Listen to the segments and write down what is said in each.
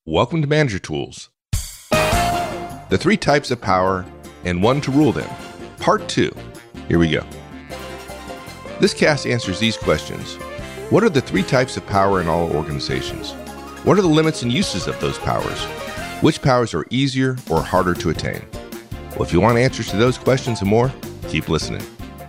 Welcome to Manager Tools. The 3 types of power and 1 to rule them. Part 2. Here we go. This cast answers these questions. What are the 3 types of power in all organizations? What are the limits and uses of those powers? Which powers are easier or harder to attain? Well, if you want answers to those questions and more, keep listening.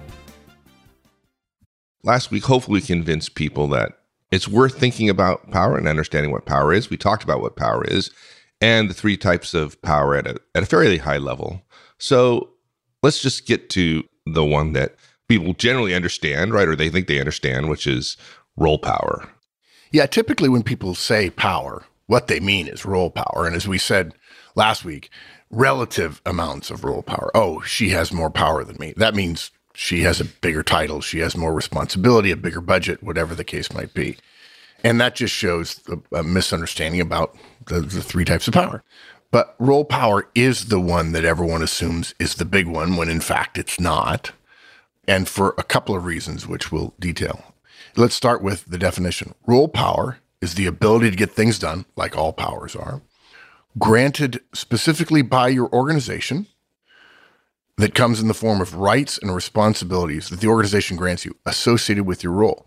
Last week, hopefully we convinced people that it's worth thinking about power and understanding what power is. We talked about what power is and the 3 types of power at a fairly high level. So let's just get to the one that people generally understand, right? Or they think they understand, which is role power. Yeah, typically when people say power, what they mean is role power. And as we said last week, relative amounts of role power. Oh, she has more power than me. That means she has a bigger title, she has more responsibility, a bigger budget, whatever the case might be. And that just shows a misunderstanding about the 3 types of power. But role power is the one that everyone assumes is the big one, when in fact it's not. And for a couple of reasons, which we'll detail. Let's start with the definition. Role power is the ability to get things done, like all powers are, granted specifically by your organization, that comes in the form of rights and responsibilities that the organization grants you associated with your role.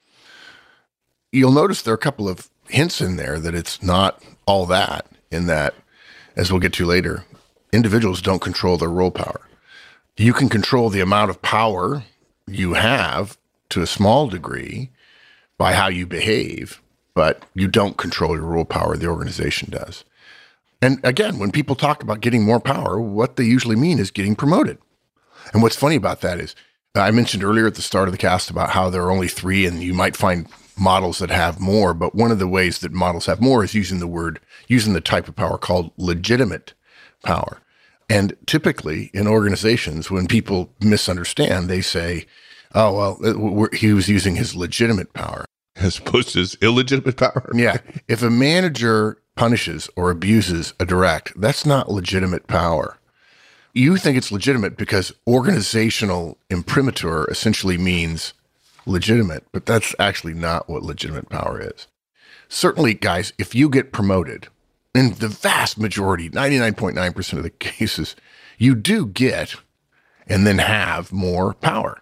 You'll notice there are a couple of hints in there that it's not all that, in that, as we'll get to later, individuals don't control their role power. You can control the amount of power you have to a small degree by how you behave, but you don't control your role power, the organization does. And again, when people talk about getting more power, what they usually mean is getting promoted. And what's funny about that is, I mentioned earlier at the start of the cast about how there are only 3 and you might find models that have more, but one of the ways that models have more is using the type of power called legitimate power. And typically in organizations, when people misunderstand, they say, oh, well, he was using his legitimate power. As opposed to his illegitimate power? Yeah. If a manager punishes or abuses a direct, that's not legitimate power. You think it's legitimate because organizational imprimatur essentially means legitimate, but that's actually not what legitimate power is. Certainly, guys, if you get promoted, in the vast majority, 99.9% of the cases, you do get and then have more power.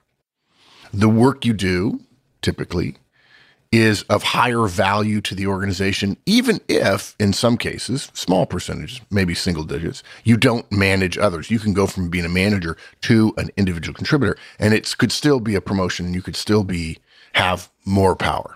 The work you do, typically, is of higher value to the organization, even if, in some cases, small percentages, maybe single digits, you don't manage others. You can go from being a manager to an individual contributor, and it could still be a promotion, and you could still have more power.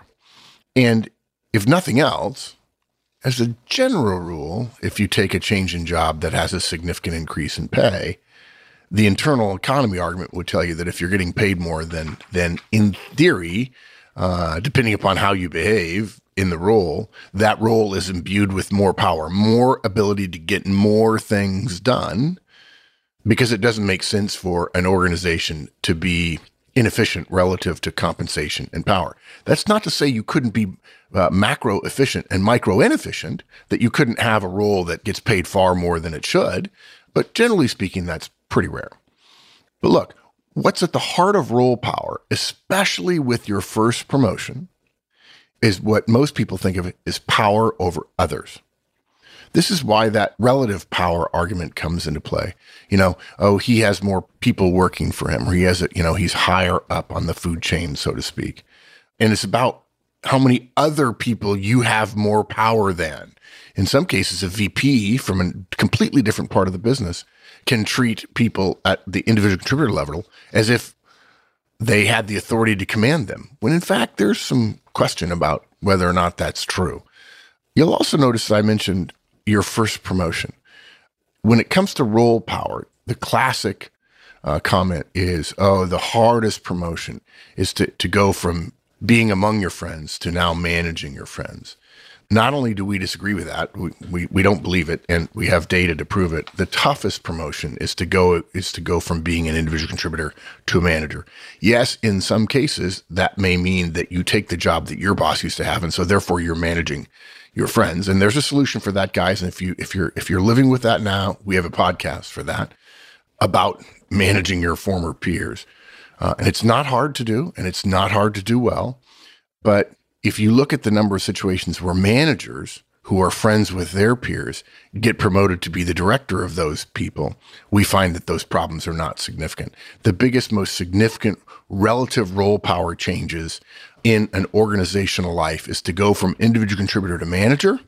And if nothing else, as a general rule, if you take a change in job that has a significant increase in pay, the internal economy argument would tell you that if you're getting paid more, then in theory, depending upon how you behave in the role, that role is imbued with more power, more ability to get more things done, because it doesn't make sense for an organization to be inefficient relative to compensation and power. That's not to say you couldn't be macro efficient and micro inefficient, that you couldn't have a role that gets paid far more than it should, but generally speaking, that's pretty rare. But look, what's at the heart of role power, especially with your first promotion, is what most people think of as power over others. This is why that relative power argument comes into play. He has more people working for him, or he's higher up on the food chain, so to speak. And it's about how many other people you have more power than. In some cases, a VP from a completely different part of the business can treat people at the individual contributor level as if they had the authority to command them, when in fact there's some question about whether or not that's true. You'll also notice that I mentioned your first promotion. When it comes to role power, the classic comment is, the hardest promotion is to go from being among your friends to now managing your friends. Not only do we disagree with that, we don't believe it, and we have data to prove it. The toughest promotion is to go from being an individual contributor to a manager. Yes, in some cases, that may mean that you take the job that your boss used to have, and so therefore you're managing your friends. And there's a solution for that, guys. And if you're living with that now, we have a podcast for that about managing your former peers. And it's not hard to do, and it's not hard to do well, but if you look at the number of situations where managers who are friends with their peers get promoted to be the director of those people, we find that those problems are not significant. The biggest, most significant relative role power changes in an organizational life is to go from individual contributor to manager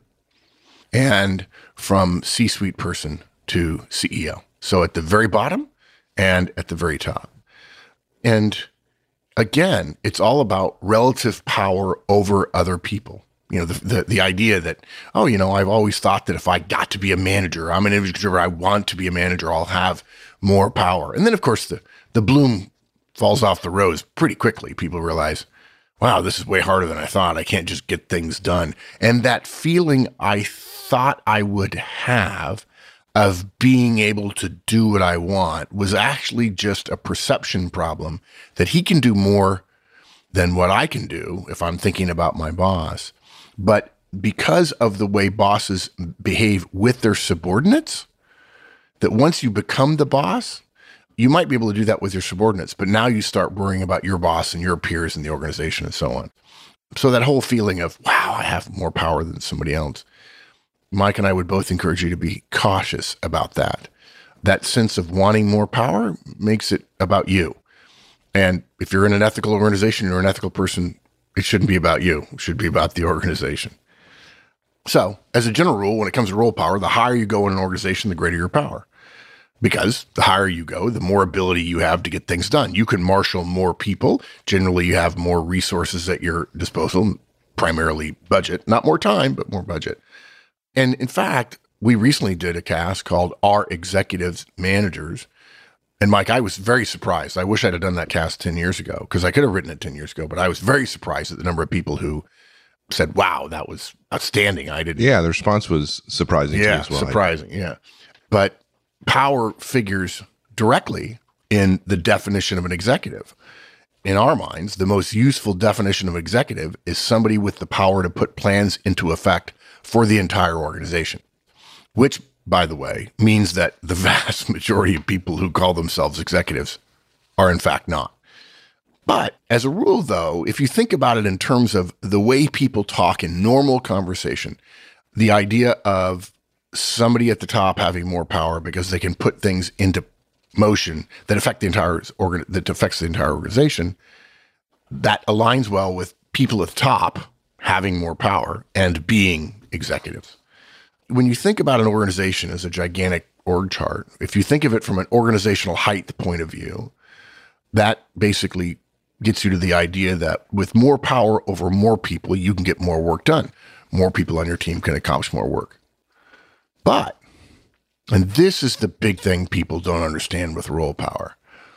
and from C-suite person to CEO. So at the very bottom and at the very top. And again, it's all about relative power over other people. You know, the idea that, oh, you know, I've always thought that if I got to be a manager, I'm an individual contributor, I want to be a manager, I'll have more power. And then, of course, the bloom falls off the rose pretty quickly. People realize, wow, this is way harder than I thought. I can't just get things done. And that feeling I thought I would have of being able to do what I want was actually just a perception problem that he can do more than what I can do if I'm thinking about my boss. But because of the way bosses behave with their subordinates, that once you become the boss, you might be able to do that with your subordinates, but now you start worrying about your boss and your peers in the organization and so on. So that whole feeling of, wow, I have more power than somebody else. Mike and I would both encourage you to be cautious about that. That sense of wanting more power makes it about you. And if you're in an ethical organization, you're an ethical person, it shouldn't be about you. It should be about the organization. So as a general rule, when it comes to role power, the higher you go in an organization, the greater your power. Because the higher you go, the more ability you have to get things done. You can marshal more people. Generally, you have more resources at your disposal, primarily budget. Not more time, but more budget. And in fact, we recently did a cast called Are Executives Managers? And Mike, I was very surprised. I wish I'd have done that cast 10 years ago because I could have written it 10 years ago, but I was very surprised at the number of people who said, wow, that was outstanding. I didn't. Yeah, the response was surprising to me as well. Surprising, yeah. But power figures directly in the definition of an executive. In our minds, the most useful definition of executive is somebody with the power to put plans into effect for the entire organization, which, by the way, means that the vast majority of people who call themselves executives are in fact not. But as a rule, though, if you think about it in terms of the way people talk in normal conversation, the idea of somebody at the top having more power because they can put things into motion that affect the entire affects the entire organization, that aligns well with people at the top having more power and being executives. When you think about an organization as a gigantic org chart, if you think of it from an organizational height point of view, that basically gets you to the idea that with more power over more people, you can get more work done. More people on your team can accomplish more work. But, and this is the big thing people don't understand with role power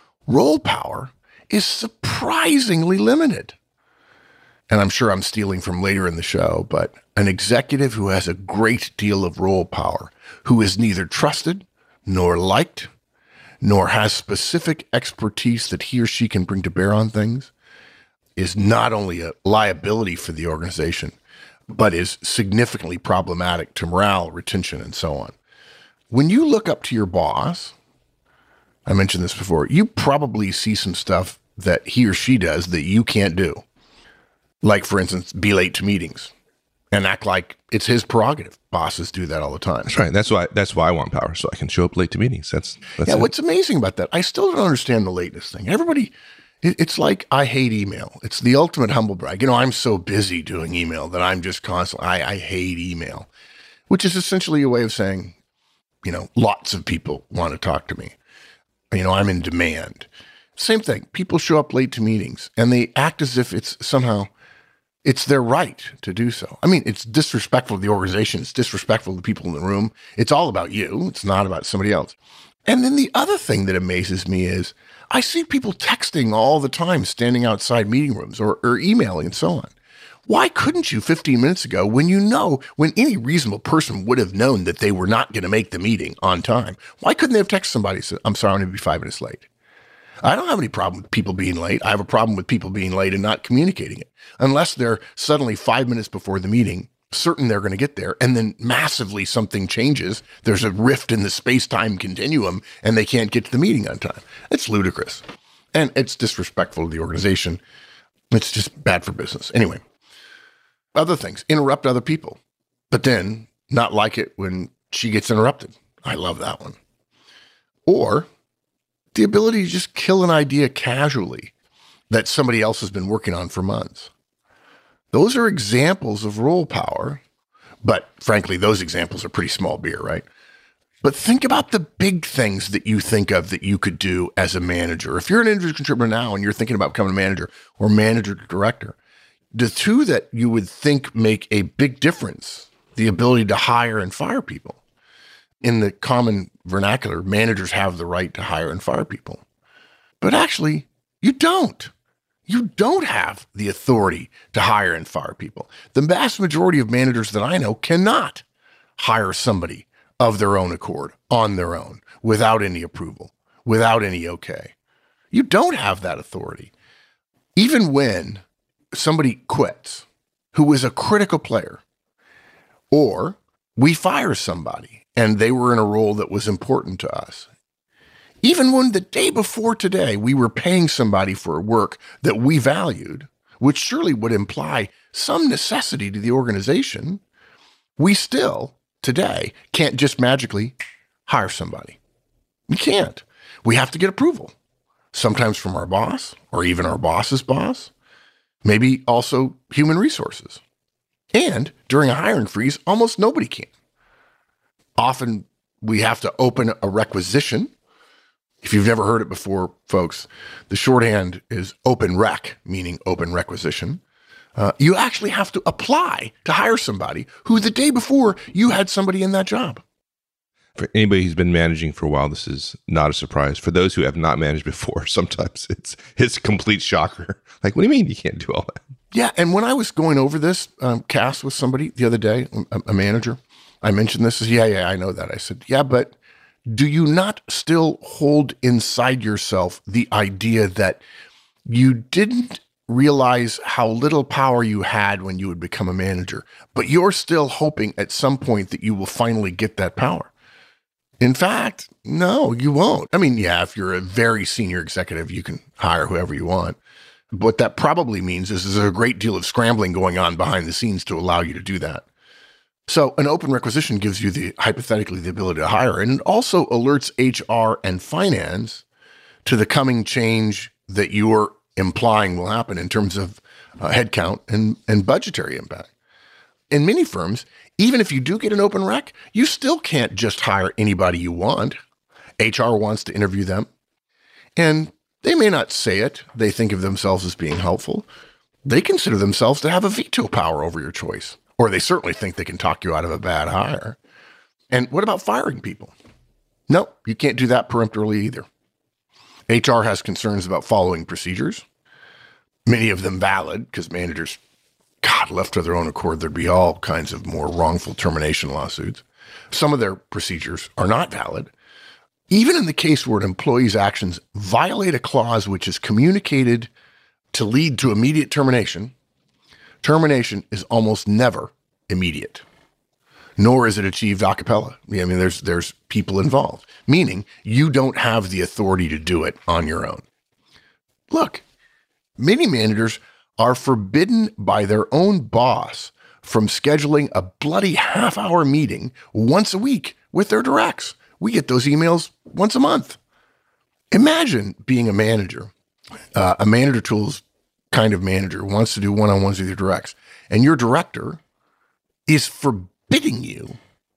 is surprisingly limited. And I'm sure I'm stealing from later in the show, but an executive who has a great deal of role power, who is neither trusted nor liked, nor has specific expertise that he or she can bring to bear on things, is not only a liability for the organization, but is significantly problematic to morale, retention, and so on. When you look up to your boss, I mentioned this before, you probably see some stuff that he or she does that you can't do. Like, for instance, be late to meetings and act like it's his prerogative. Bosses do that all the time. That's right. That's why I want power, so I can show up late to meetings. That's yeah. What's amazing about that? I still don't understand the lateness thing. Everybody, it's like I hate email. It's the ultimate humble brag. You know, I'm so busy doing email that I'm just constantly. I hate email, which is essentially a way of saying, you know, lots of people want to talk to me. You know, I'm in demand. Same thing. People show up late to meetings and they act as if it's somehow. It's their right to do so. I mean, it's disrespectful to the organization. It's disrespectful to the people in the room. It's all about you. It's not about somebody else. And then the other thing that amazes me is I see people texting all the time, standing outside meeting rooms or emailing and so on. Why couldn't you 15 minutes ago when any reasonable person would have known that they were not going to make the meeting on time? Why couldn't they have texted somebody and said, I'm sorry, I'm going to be 5 minutes late? I don't have any problem with people being late. I have a problem with people being late and not communicating it. Unless they're suddenly 5 minutes before the meeting, certain they're going to get there, and then massively something changes. There's a rift in the space-time continuum, and they can't get to the meeting on time. It's ludicrous. And it's disrespectful to the organization. It's just bad for business. Anyway, other things, interrupt other people. but then not like it when she gets interrupted. I love that one. Or the ability to just kill an idea casually that somebody else has been working on for months. Those are examples of role power, but frankly, those examples are pretty small beer, right? But think about the big things that you think of that you could do as a manager. If you're an individual contributor now and you're thinking about becoming a manager or manager director, the two that you would think make a big difference, the ability to hire and fire people. In the common vernacular, managers have the right to hire and fire people. But actually, you don't. You don't have the authority to hire and fire people. The vast majority of managers that I know cannot hire somebody of their own accord, on their own, without any approval, without any okay. You don't have that authority. Even when somebody quits who is a critical player, or we fire somebody and they were in a role that was important to us, even when the day before today we were paying somebody for work that we valued, which surely would imply some necessity to the organization, we still today can't just magically hire somebody. We can't. We have to get approval, sometimes from our boss or even our boss's boss, maybe also human resources. And during a hiring freeze, almost nobody can. Often we have to open a requisition. If you've never heard it before, folks, the shorthand is open rec, meaning open requisition. You actually have to apply to hire somebody who the day before you had somebody in that job. For anybody who's been managing for a while, this is not a surprise. For those who have not managed before, sometimes it's a complete shocker. Like, what do you mean you can't do all that? Yeah, and when I was going over this cast with somebody the other day, a manager, I mentioned this. Yeah, I know that. I said, yeah, but do you not still hold inside yourself the idea that you didn't realize how little power you had when you would become a manager, but you're still hoping at some point that you will finally get that power? In fact, no, you won't. I mean, yeah, if you're a very senior executive, you can hire whoever you want. What that probably means is there's a great deal of scrambling going on behind the scenes to allow you to do that. So an open requisition gives you hypothetically the ability to hire, and it also alerts HR and finance to the coming change that you're implying will happen in terms of headcount and budgetary impact. In many firms, even if you do get an open rec, you still can't just hire anybody you want. HR wants to interview them, and they may not say it. They think of themselves as being helpful. They consider themselves to have a veto power over your choice, or they certainly think they can talk you out of a bad hire. And what about firing people? No, you can't do that peremptorily either. HR has concerns about following procedures, many of them valid, because managers, left to their own accord, there'd be all kinds of more wrongful termination lawsuits. Some of their procedures are not valid. Even in the case where an employee's actions violate a clause which is communicated to lead to immediate termination, termination is almost never immediate, nor is it achieved a cappella. I mean, there's people involved, meaning you don't have the authority to do it on your own. Look, many managers are forbidden by their own boss from scheduling a bloody half-hour meeting once a week with their directs. We get those emails once a month. Imagine being a manager, a manager tools kind of manager wants to do one-on-ones with your directs, and your director is forbidding you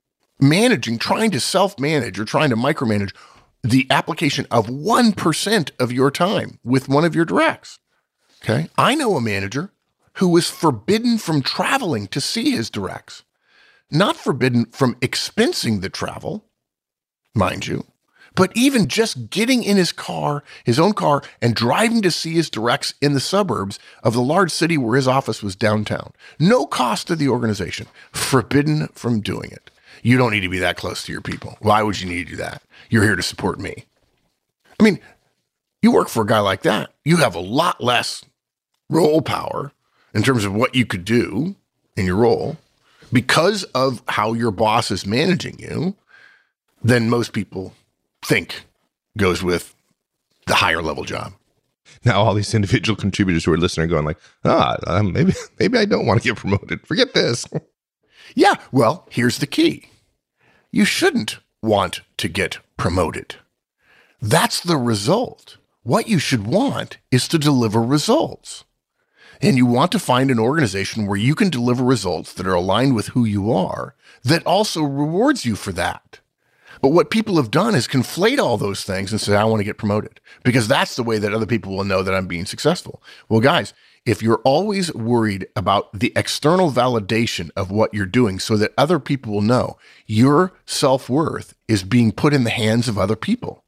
trying to self-manage or trying to micromanage the application of 1% of your time with one of your directs. Okay. I know a manager who was forbidden from traveling to see his directs, not forbidden from expensing the travel, mind you, but even just getting in his own car, and driving to see his directs in the suburbs of the large city where his office was downtown. No cost to the organization, forbidden from doing it. You don't need to be that close to your people. Why would you need to do that? You're here to support me. I mean, you work for a guy like that, you have a lot less role power in terms of what you could do in your role because of how your boss is managing you than most people think goes with the higher level job. Now all these individual contributors who are listening are going like, maybe I don't want to get promoted. Forget this. Yeah, well, here's the key. You shouldn't want to get promoted. That's the result. What you should want is to deliver results. And you want to find an organization where you can deliver results that are aligned with who you are, that also rewards you for that. But what people have done is conflate all those things and say, I want to get promoted, because that's the way that other people will know that I'm being successful. Well, guys, if you're always worried about the external validation of what you're doing so that other people will know, your self-worth is being put in the hands of other people.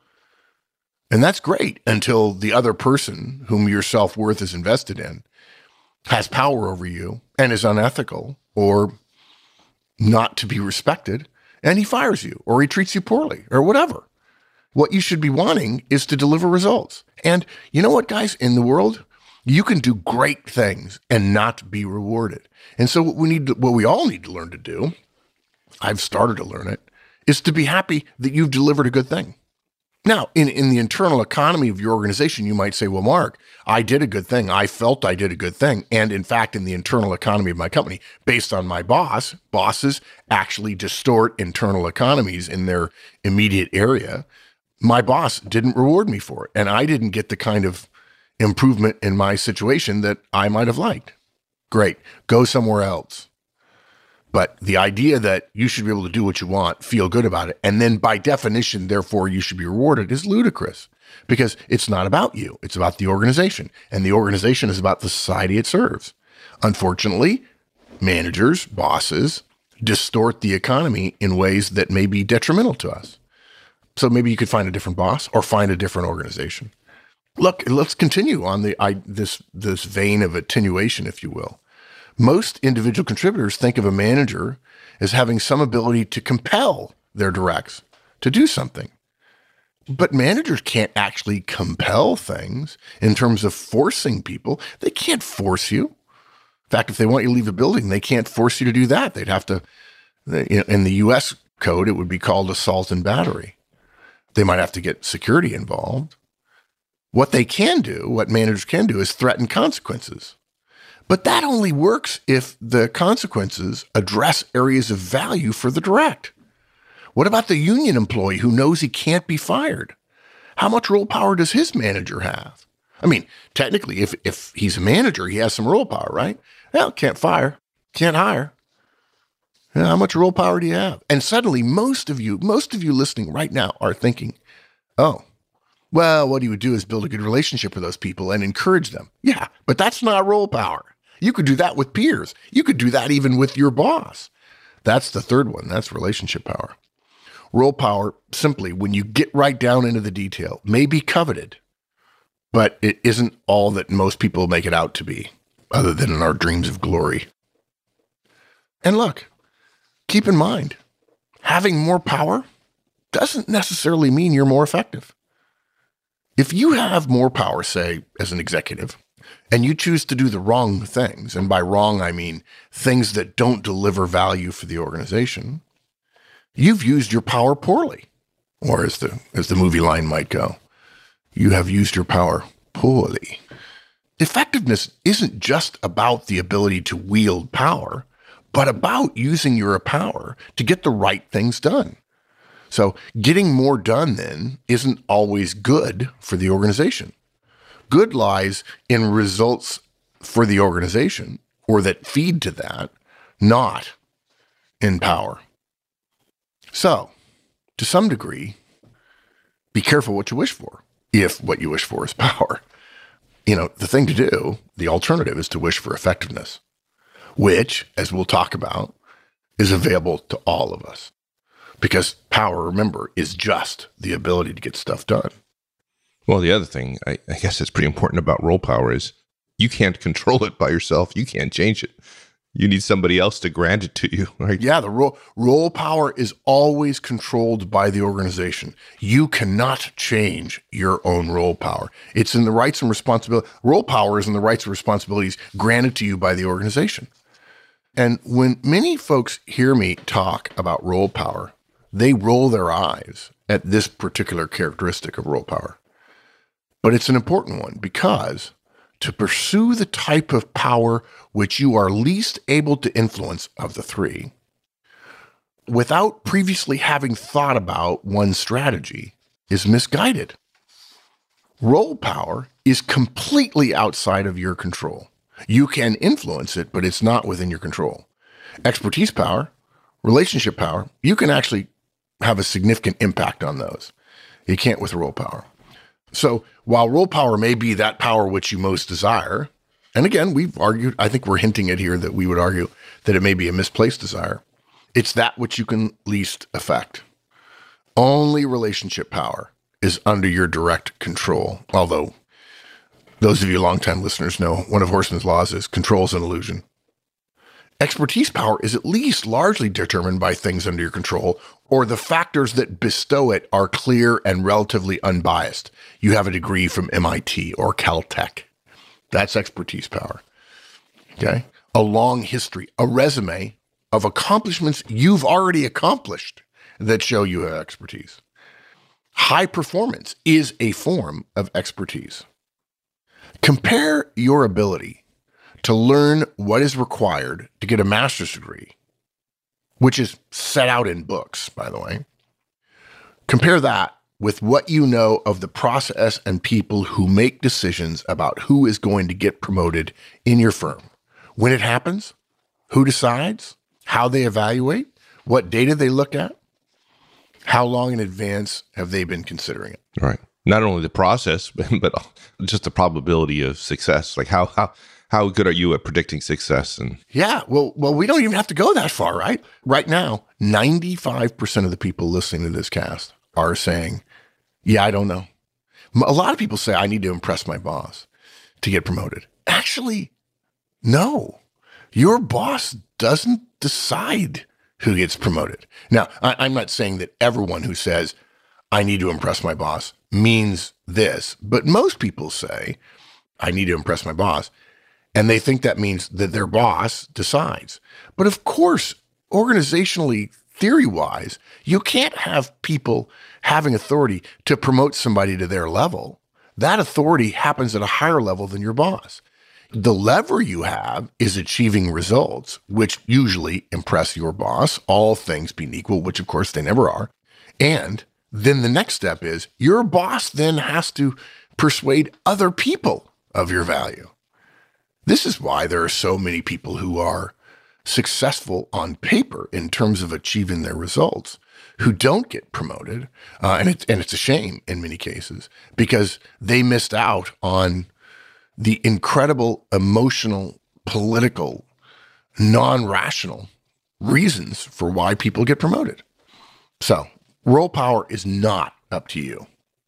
And that's great until the other person whom your self-worth is invested in has power over you and is unethical or not to be respected, and he fires you or he treats you poorly or whatever. What you should be wanting is to deliver results. And you know what, guys, in the world, you can do great things and not be rewarded. And so what we all need to learn to do, I've started to learn it, is to be happy that you've delivered a good thing. Now, in the internal economy of your organization, you might say, well, Mark, I did a good thing. I felt I did a good thing. And in fact, in the internal economy of my company, based on my bosses actually distort internal economies in their immediate area. My boss didn't reward me for it. And I didn't get the kind of improvement in my situation that I might have liked. Great. Go somewhere else. But the idea that you should be able to do what you want, feel good about it, and then by definition, therefore, you should be rewarded is ludicrous, because it's not about you. It's about the organization, and the organization is about the society it serves. Unfortunately, managers, bosses, distort the economy in ways that may be detrimental to us. So maybe you could find a different boss or find a different organization. Look, let's continue on this vein of attenuation, if you will. Most individual contributors think of a manager as having some ability to compel their directs to do something. But managers can't actually compel things in terms of forcing people. They can't force you. In fact, if they want you to leave a building, they can't force you to do that. They'd have to, in the U.S. code, it would be called assault and battery. They might have to get security involved. What they can do, what managers can do, is threaten consequences. But that only works if the consequences address areas of value for the direct. What about the union employee who knows he can't be fired? How much role power does his manager have? I mean, technically, if he's a manager, he has some role power, right? Well, can't fire, can't hire. How much role power do you have? And suddenly, most of you listening right now are thinking, oh, well, what he would do is build a good relationship with those people and encourage them. Yeah, but that's not role power. You could do that with peers. You could do that even with your boss. That's the third one. That's relationship power. Role power, simply, when you get right down into the detail, may be coveted, but it isn't all that most people make it out to be, other than in our dreams of glory. And look, keep in mind, having more power doesn't necessarily mean you're more effective. If you have more power, say, as an executive, and you choose to do the wrong things, and by wrong, I mean things that don't deliver value for the organization, you've used your power poorly. Or as the movie line might go, you have used your power poorly. Effectiveness isn't just about the ability to wield power, but about using your power to get the right things done. So getting more done then isn't always good for the organization. Good lies in results for the organization or that feed to that, not in power. So, to some degree, be careful what you wish for, if what you wish for is power. The thing to do, the alternative, is to wish for effectiveness, which, as we'll talk about, is available to all of us. Because power, remember, is just the ability to get stuff done. Well, the other thing, I guess that's pretty important about role power is you can't control it by yourself. You can't change it. You need somebody else to grant it to you, right? Yeah, the role power is always controlled by the organization. You cannot change your own role power. It's in the rights and responsibilities. Role power is in the rights and responsibilities granted to you by the organization. And when many folks hear me talk about role power, they roll their eyes at this particular characteristic of role power. But it's an important one, because to pursue the type of power which you are least able to influence of the three, without previously having thought about one strategy is misguided. Role power is completely outside of your control. You can influence it, but it's not within your control. Expertise power, relationship power, you can actually have a significant impact on those. You can't with role power. So while role power may be that power which you most desire, and again, we've argued, I think we're hinting at here that we would argue that it may be a misplaced desire, it's that which you can least affect. Only relationship power is under your direct control. Although those of you longtime listeners know one of Horstman's laws is control is an illusion. Expertise power is at least largely determined by things under your control, or the factors that bestow it are clear and relatively unbiased. You have a degree from MIT or Caltech. That's expertise power. Okay? A long history, a resume of accomplishments you've already accomplished that show you have expertise. High performance is a form of expertise. Compare your ability to learn what is required to get a master's degree, which is set out in books, by the way. Compare that with what you know of the process and people who make decisions about who is going to get promoted in your firm. When it happens, who decides, how they evaluate, what data they look at, how long in advance have they been considering it? Right. Not only the process, but just the probability of success. Like how good are you at predicting success? And yeah, well, we don't even have to go that far, right? Right now, 95% of the people listening to this cast are saying, yeah, I don't know. A lot of people say, I need to impress my boss to get promoted. Actually, no. Your boss doesn't decide who gets promoted. Now, I'm not saying that everyone who says, I need to impress my boss means this, but most people say, I need to impress my boss. And they think that means that their boss decides. But of course, organizationally, theory-wise, you can't have people having authority to promote somebody to their level. That authority happens at a higher level than your boss. The lever you have is achieving results, which usually impress your boss, all things being equal, which of course they never are. And then the next step is your boss then has to persuade other people of your value. This is why there are so many people who are successful on paper in terms of achieving their results who don't get promoted. And it's a shame in many cases because they missed out on the incredible emotional, political, non-rational reasons for why people get promoted. So role power is not up to you.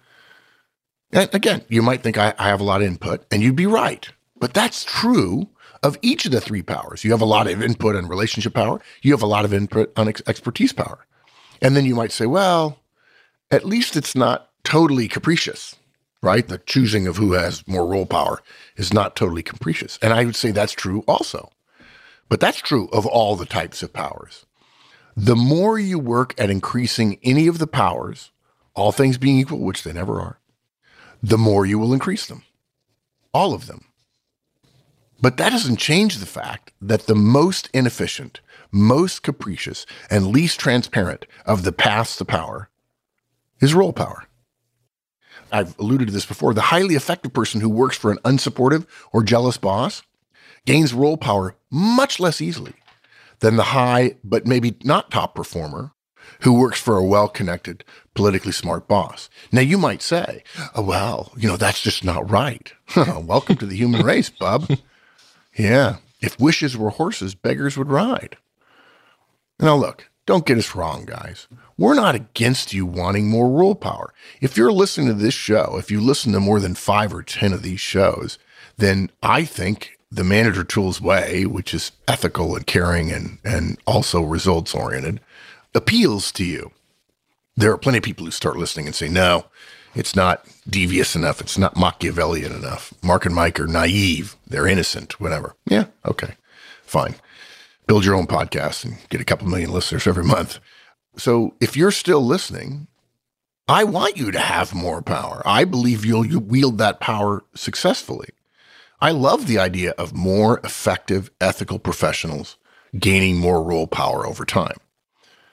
And again, you might think I have a lot of input, and you'd be right. But that's true of each of the three powers. You have a lot of input on relationship power. You have a lot of input on expertise power. And then you might say, well, at least it's not totally capricious, right? The choosing of who has more role power is not totally capricious. And I would say that's true also. But that's true of all the types of powers. The more you work at increasing any of the powers, all things being equal, which they never are, the more you will increase them. All of them. But that doesn't change the fact that the most inefficient, most capricious, and least transparent of the paths to power is role power. I've alluded to this before. The highly effective person who works for an unsupportive or jealous boss gains role power much less easily than the high, but maybe not top performer who works for a well-connected, politically smart boss. Now, you might say, oh, well, that's just not right. Welcome to the human race, bub. Yeah, if wishes were horses, beggars would ride. Now, look, don't get us wrong, guys. We're not against you wanting more role power. If you're listening to this show, if you listen to more than 5 or 10 of these shows, then I think the Manager Tools way, which is ethical and caring and also results-oriented, appeals to you. There are plenty of people who start listening and say, no, it's not devious enough. It's not Machiavellian enough. Mark and Mike are naive. They're innocent, whatever. Yeah, okay, fine. Build your own podcast and get a couple million listeners every month. So if you're still listening, I want you to have more power. I believe you'll wield that power successfully. I love the idea of more effective ethical professionals gaining more role power over time.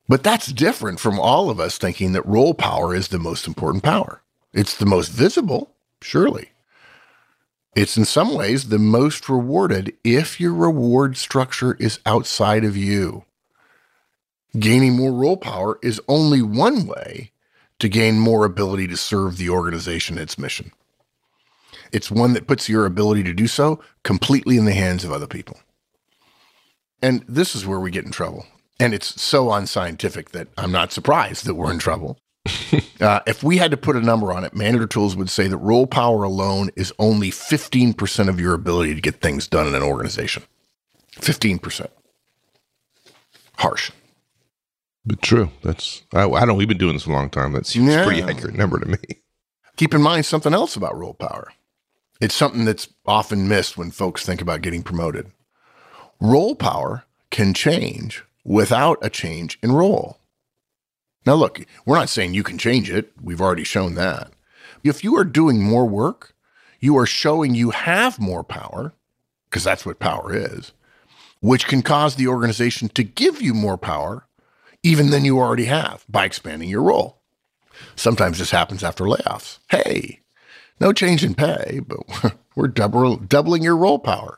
But that's different from all of us thinking that role power is the most important power. It's the most visible, surely. It's in some ways the most rewarded if your reward structure is outside of you. Gaining more role power is only one way to gain more ability to serve the organization and its mission. It's one that puts your ability to do so completely in the hands of other people. And this is where we get in trouble. And it's so unscientific that I'm not surprised that we're in trouble. If we had to put a number on it, Manager Tools would say that role power alone is only 15% of your ability to get things done in an organization. 15%. Harsh. But true. I know we've been doing this a long time. That seems a pretty accurate number to me. Keep in mind something else about role power. It's something that's often missed when folks think about getting promoted. Role power can change without a change in role. Now, look, we're not saying you can change it. We've already shown that. If you are doing more work, you are showing you have more power, because that's what power is, which can cause the organization to give you more power even than you already have by expanding your role. Sometimes this happens after layoffs. Hey, no change in pay, but we're doubling your role power.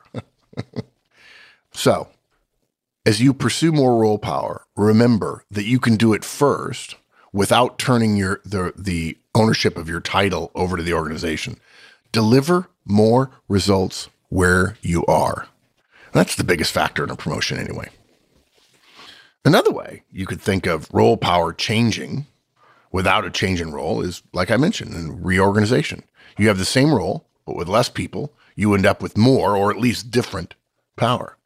So, as you pursue more role power, remember that you can do it first without turning the ownership of your title over to the organization. Deliver more results where you are. That's the biggest factor in a promotion anyway. Another way you could think of role power changing without a change in role is, like I mentioned, in reorganization. You have the same role, but with less people, you end up with more or at least different power.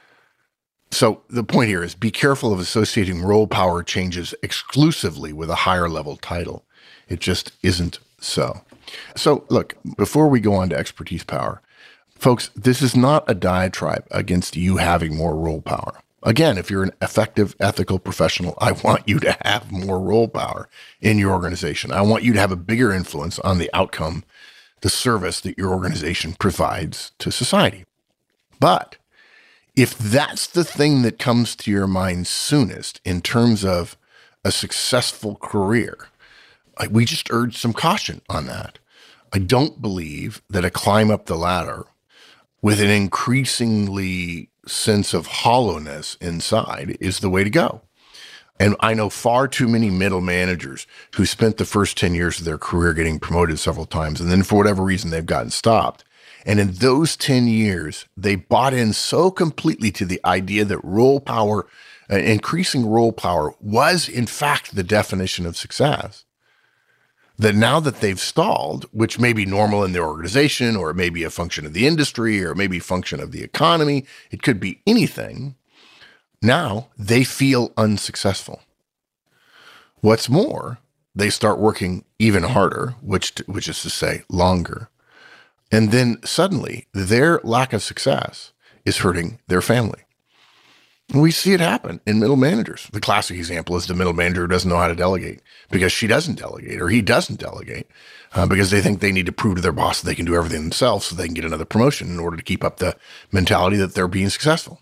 So the point here is be careful of associating role power changes exclusively with a higher level title. It just isn't so. So look, before we go on to expertise power, folks, this is not a diatribe against you having more role power. Again, if you're an effective, ethical professional, I want you to have more role power in your organization. I want you to have a bigger influence on the outcome, the service that your organization provides to society. But if that's the thing that comes to your mind soonest in terms of a successful career, we just urge some caution on that. I don't believe that a climb up the ladder with an increasingly sense of hollowness inside is the way to go. And I know far too many middle managers who spent the first 10 years of their career getting promoted several times, and then for whatever reason, they've gotten stopped. And in those 10 years, they bought in so completely to the idea that role power, increasing role power was in fact the definition of success, that now that they've stalled, which may be normal in their organization, or it may be a function of the industry, or it may be a function of the economy, it could be anything, now they feel unsuccessful. What's more, they start working even harder, which is to say longer. And then suddenly their lack of success is hurting their family. And we see it happen in middle managers. The classic example is the middle manager who doesn't know how to delegate because she doesn't delegate or he doesn't delegate because they think they need to prove to their boss that they can do everything themselves so they can get another promotion in order to keep up the mentality that they're being successful.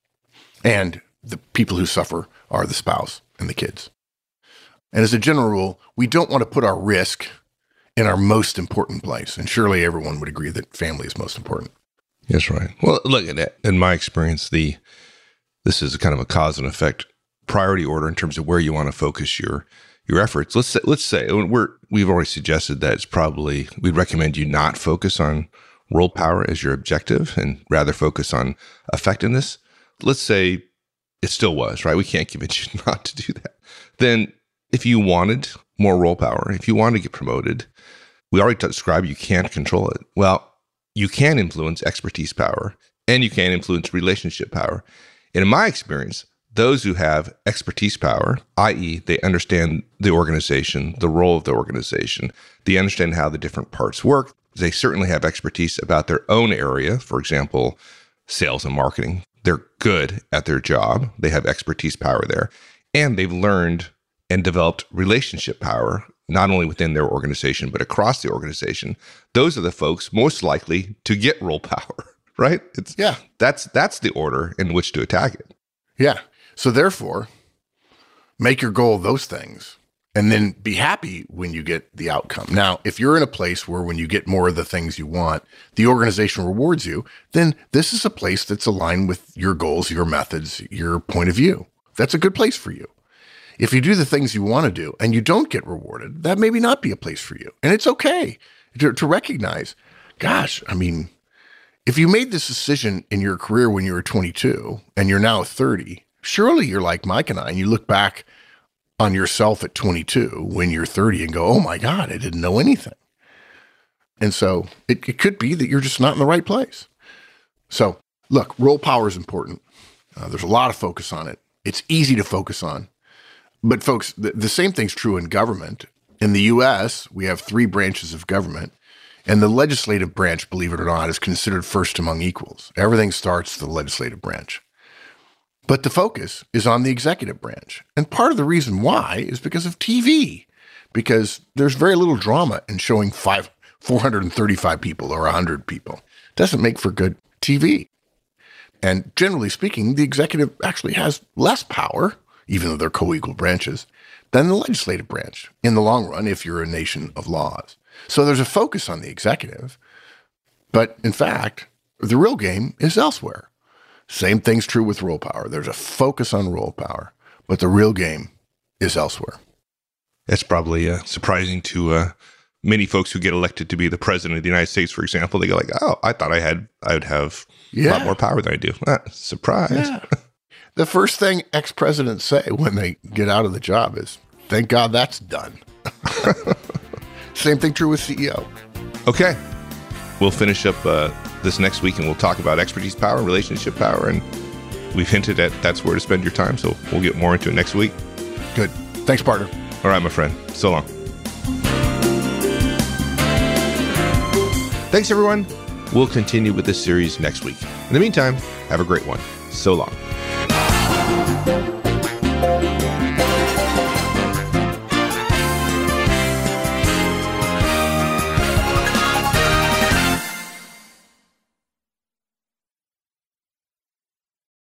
And the people who suffer are the spouse and the kids. And as a general rule, we don't want to put our risk in our most important place. And surely everyone would agree that family is most important. That's right. Well, look at that. In my experience, this is kind of a cause and effect priority order in terms of where you want to focus your efforts. Let's say we've already suggested that it's probably, we'd recommend you not focus on role power as your objective and rather focus on effectiveness. Let's say it still was, right? We can't convince you not to do that. Then if you wanted more role power, if you wanted to get promoted, we already described you can't control it. Well, you can influence expertise power and you can influence relationship power. And in my experience, those who have expertise power, i.e., they understand the organization, the role of the organization, they understand how the different parts work, they certainly have expertise about their own area, for example, sales and marketing. They're good at their job. They have expertise power there. And they've learned and developed relationship power, not only within their organization, but across the organization. Those are the folks most likely to get role power, right? That's the order in which to attack it. Yeah. So therefore, Make your goal those things, and then be happy when you get the outcome. Now, if you're in a place where when you get more of the things you want, the organization rewards you, then this is a place that's aligned with your goals, your methods, your point of view. That's a good place for you. If you do the things you want to do and you don't get rewarded, that maybe not be a place for you. And it's okay to recognize, gosh, I mean, if you made this decision in your career when you were 22 and you're now 30, surely you're like Mike and I, and you look back on yourself at 22 when you're 30 and go, oh my God, I didn't know anything. And so it could be that you're just not in the right place. So look, role power is important. There's a lot of focus on it. It's easy to focus on. But folks, the same thing's true in government. In the US, we have 3 branches of government, and the legislative branch, believe it or not, is considered first among equals. Everything starts with the legislative branch. But the focus is on the executive branch. And part of the reason why is because of TV, because there's very little drama in showing 435 people or 100 people. It doesn't make for good TV. And generally speaking, the executive actually has less power, even though they're co-equal branches, than the legislative branch in the long run if you're a nation of laws. So there's a focus on the executive, but in fact, the real game is elsewhere. Same thing's true with role power. There's a focus on role power, but the real game is elsewhere. That's probably surprising to many folks who get elected to be the president of the United States, for example. They go like, oh, I thought I would have a lot more power than I do. Surprise. Yeah. The first thing ex-presidents say when they get out of the job is, thank God that's done. Same thing true with CEO. Okay. We'll finish up this next week, and we'll talk about expertise power, relationship power, and we've hinted at that's where to spend your time, so we'll get more into it next week. Good. Thanks, partner. All right, my friend. So long. Thanks, everyone. We'll continue with this series next week. In the meantime, have a great one. So long.